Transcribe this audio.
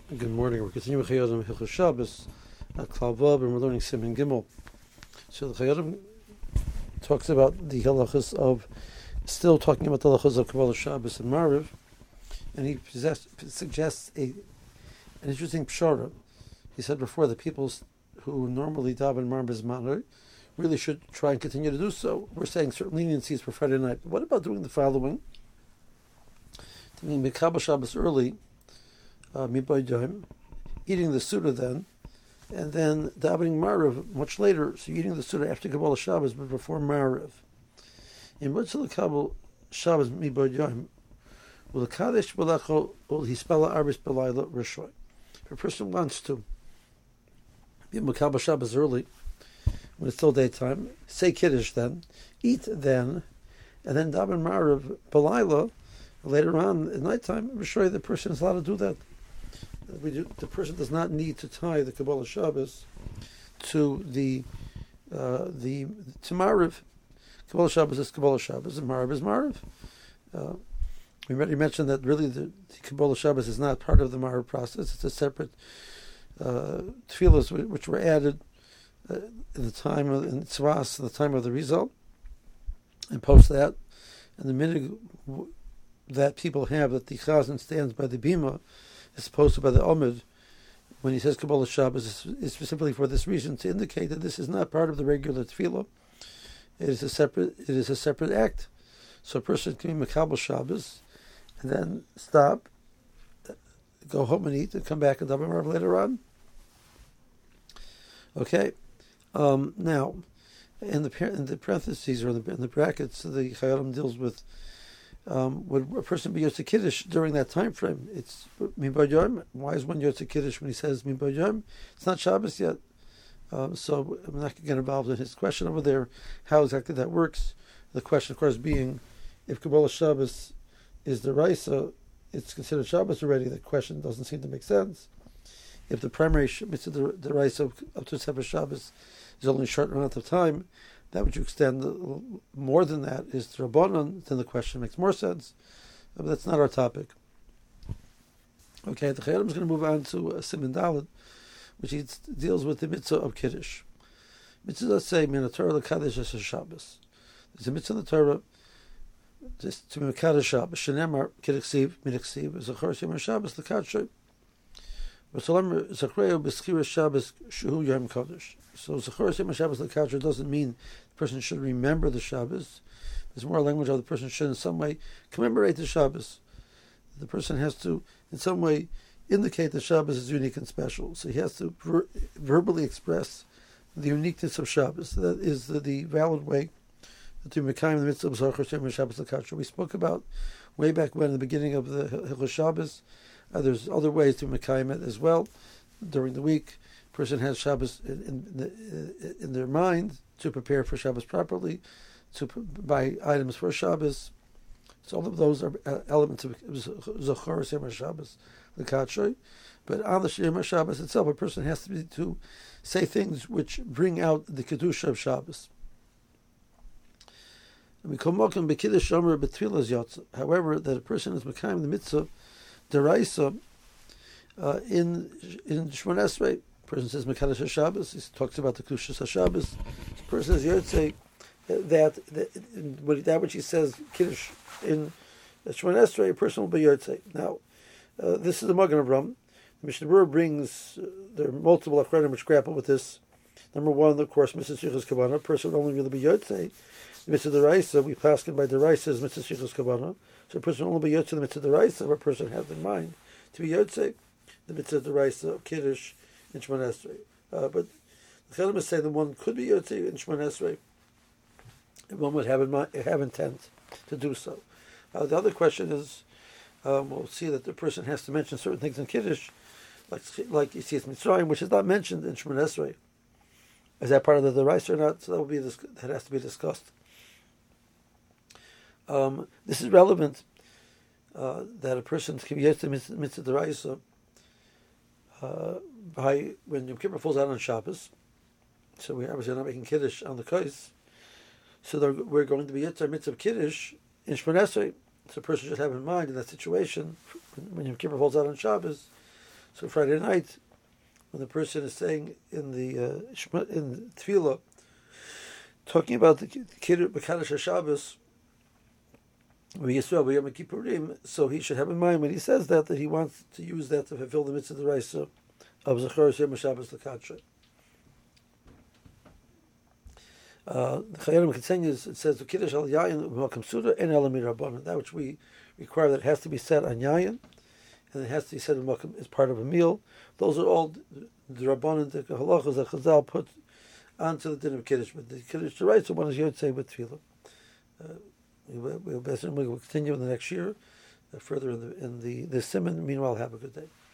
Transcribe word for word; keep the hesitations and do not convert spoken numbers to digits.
Good morning. We're continuing with Chayodim Hilchos Shabbos at Klal Vav, and we're learning Siman Gimel. So the Chayodim talks about the halachas of, still talking about the halachas of Kabbalah Shabbos and Mariv, and he possess, suggests a an interesting pshara. He said before that people who normally daven Mariv Zmanar really should try and continue to do so. We're saying certain leniencies for Friday night. But what about doing the following? Taking Kabbalah Shabbos early, Uh, eating the Suda then, and then davening Mariv much later. So you're eating the Suda after Kabbalah Shabbos, but before Mariv. In Mitzvah Kabbalah Shabbos Miboy Yom, will Kadesh Balacho will Hispala Arbis Balayla Rishoy. If a person wants to be Kabbalah Shabbos early, when it's still daytime, say Kiddush then, eat then, and then daven Mariv Balayla later on at nighttime. Rishoy, the person is allowed to do that. We do, the person does not need to tie the Kabbalah Shabbos to the uh, the to Mariv. Kabbalah Shabbos is Kabbalah Shabbos, and Mariv is Mariv. Uh, we already mentioned that really the, the Kabbalah Shabbos is not part of the Mariv process. It's a separate uh, tefillos which were added uh, in the time of in Tzvas, in the time of the Rizal, and post that. And the minute that people have that the Chazan stands by the Bima, as opposed to by the Omid, when he says Kabbalah Shabbos, is, is specifically for this reason, to indicate that this is not part of the regular tefillah. It is a separate. It is a separate act. So a person can be Makabel Shabbos, and then stop, go home and eat, and come back and daven Mariv later on. Okay. Um, now, in the in the parentheses or in the, in the brackets, the Chayyim deals with. Um, would a person be Yotze Kiddush during that time frame? It's Miboy Yom. Why is one Yotze Kiddush when he says Miboy Yom? It's not Shabbos yet. Um, so I'm not going to get involved in his question over there, how exactly that works. The question, of course, being, if Kabbalah Shabbos is the Raisa, it's considered Shabbos already. The question doesn't seem to make sense. If the primary mitzvah, the Raisa up to Sefer Shabbos, is only a short amount of time, that which you extend more than that is the Rabbanon, then the question makes more sense. But that's not our topic. Okay, the Chayyim is going to move on to uh, Siman Dalet, which he deals with the mitzvah of Kiddush. Mitzvah does say, Min HaTorah l'Kadesh es Shabbos. There's a mitzvah in the Torah just to be Mekadesh Shabbos. Shenemar Kidduksiv, Midiksiv, Zachor Yom HaShabbos l'Kadshay. V'solam Zachreu b'Schira Shabbos Shuhu Yom Kodesh. So Zachor Yom HaShabbos l'Kadshay doesn't mean the person should remember the Shabbos. There's more language of the person should in some way commemorate the Shabbos. The person has to in some way indicate the Shabbos is unique and special. So he has to ver- verbally express the uniqueness of Shabbos. That is the, the valid way to Mekayim the mitzvah of Zachor Yom HaShabbos l'Kadshay. We spoke about way back when in the beginning of the Hilchos Shabbos. Uh, there's other ways to Mekayim it as well. During the week, a person has Shabbos in, in, the, in their mind to prepare for Shabbos properly, to buy items for Shabbos. So all of those are uh, elements of Zachor Yom HaShabbos l'Kadshay. But on the Yom HaShabbos itself, a person has to be, to say things which bring out the Kedusha of Shabbos. However, that a person is Mekayim the mitzvah Deraisa uh, in in Shemon Esrei, person says Mekadesh Shabbos. He talks about the Kedushas Shabbos. The person says Yotze that that, that which he says Kiddush in Shemon Esrei, a person will be Yotze. Now, uh, this is the Magen Avraham. The Mishnah Berurah brings uh, there are multiple achronim which grapple with this. Number one, of course, Mitzvah Shechus Kavanah. A person would only really be Yotze. The Mitzvah Deraisa, we pass it by Deraisa as Mitzvah Shechus Kavanah. So a person will only be Yotze the Mitzvah Deraisa if a person has in mind to be Yotze the Mitzvah Deraisa of Kiddush in Shemon Esrei. Uh, but the Chayyim is saying that one could be Yotze in Shemon Esrei and one would have in mind, have intent to do so. Uh, the other question is, um, we'll see that the person has to mention certain things in Kiddush, like like Yetzias Mitzrayim, which is not mentioned in Shemon Esrei. Is that part of the Deraisa or not? So that will be that has to be discussed. Um, this is relevant uh, that a person can be Yotze mitzvah deraisa uh, by when Yom Kippur falls out on Shabbos. So we obviously are not making Kiddush on the Kos. So we're going to be Yotze mitzvah Kiddush in Shemon Esrei. So a person should have in mind in that situation when Yom Kippur falls out on Shabbos So Friday night, when the person is saying in the uh, in Tefillah, talking about the Kiddush B'Kaddish Shabbos, so he should have in mind when he says that that he wants to use that to fulfill the mitzvah deraisa of Zachor Yom Shabbos L'Kadsha. Uh, the Chayyim continues. It says the Kiddush al Yayin Malkam Suda and Elami Rabbanan. That which we require that it has to be said on Yayin, and it has to be said in Malkam as part of a meal. Those are all the Rabbanan, the halachas that Chazal put onto the din of Kiddush. But the Kiddush deraisa one is Yotzei with Tefillah. Uh, We will, we will continue in the next year, uh, further in the in the the Simon. Meanwhile, have a good day.